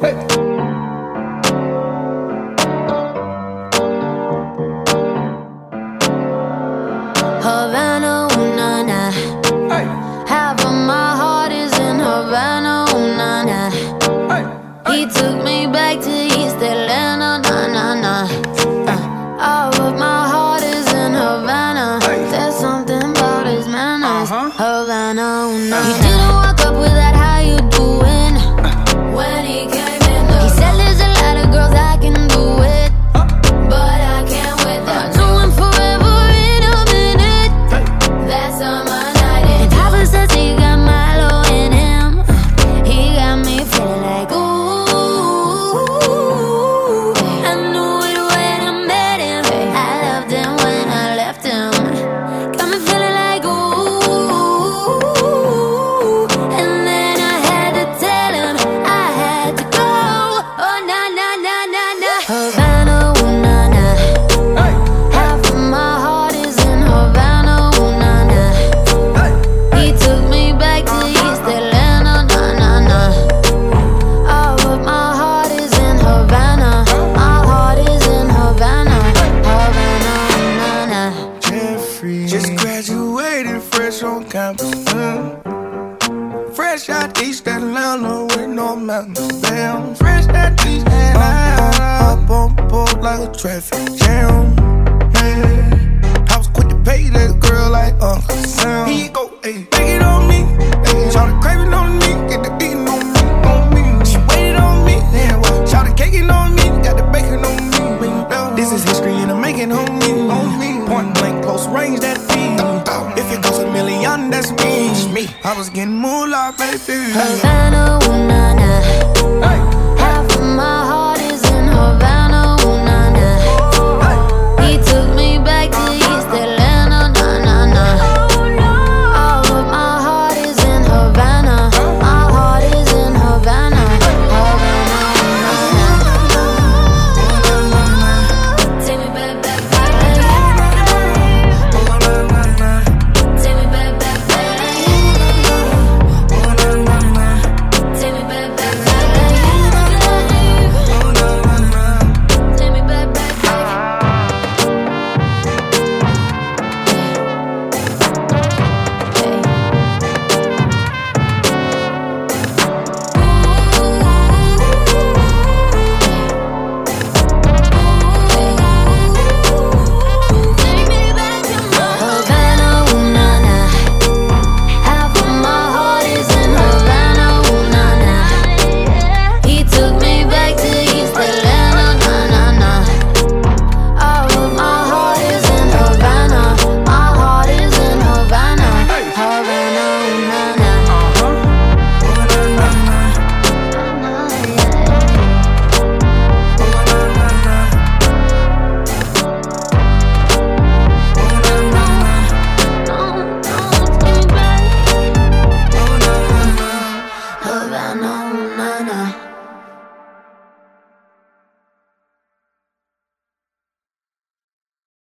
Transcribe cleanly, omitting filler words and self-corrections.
Havana, ooh, nah, nah. Hey. Half of my heart is in Havana, ooh, nah, nah. Hey. Hey. He took me back to East Atlanta, nah, nah, nah. All of my heart is in Havana. Hey. There's something about his manners. Havana, ooh, nah, nah. He didn't walk up with that, how you doing? When he came in, he said there's a lot of girls I can do it, but I can't with them. Doing forever in a minute. That's on my night. And Papa says he got Milo in him. He got me feeling like ooh. I knew it when I met him. I loved him when I left him. Got me feeling like ooh. And then I had to tell him I had to go. Oh nah nah nah nah nah. Havana, ooh nah nah. Half of my heart is in Havana, ooh nah nah. He took me back to East Atlanta, nah nah nah. All of my heart is in Havana. My heart is in Havana, Havana, nah nah. Jeffrey just graduated fresh on campus. Fresh out East Atlanta with no mountains down. Fresh out East Atlanta, up on board like a traffic jam. Yeah. I was quick to pay that girl like Uncle Sam. Here you go, ayy, take it on me. Shout craving on me, get the beating on me, on me. She waited on me, yeah, well, shout caking on me, got the bacon on me. This is history in the making, on me. Point blank, close range, that feed. If it goes a million, that's me. I was getting moolah, baby. Havana,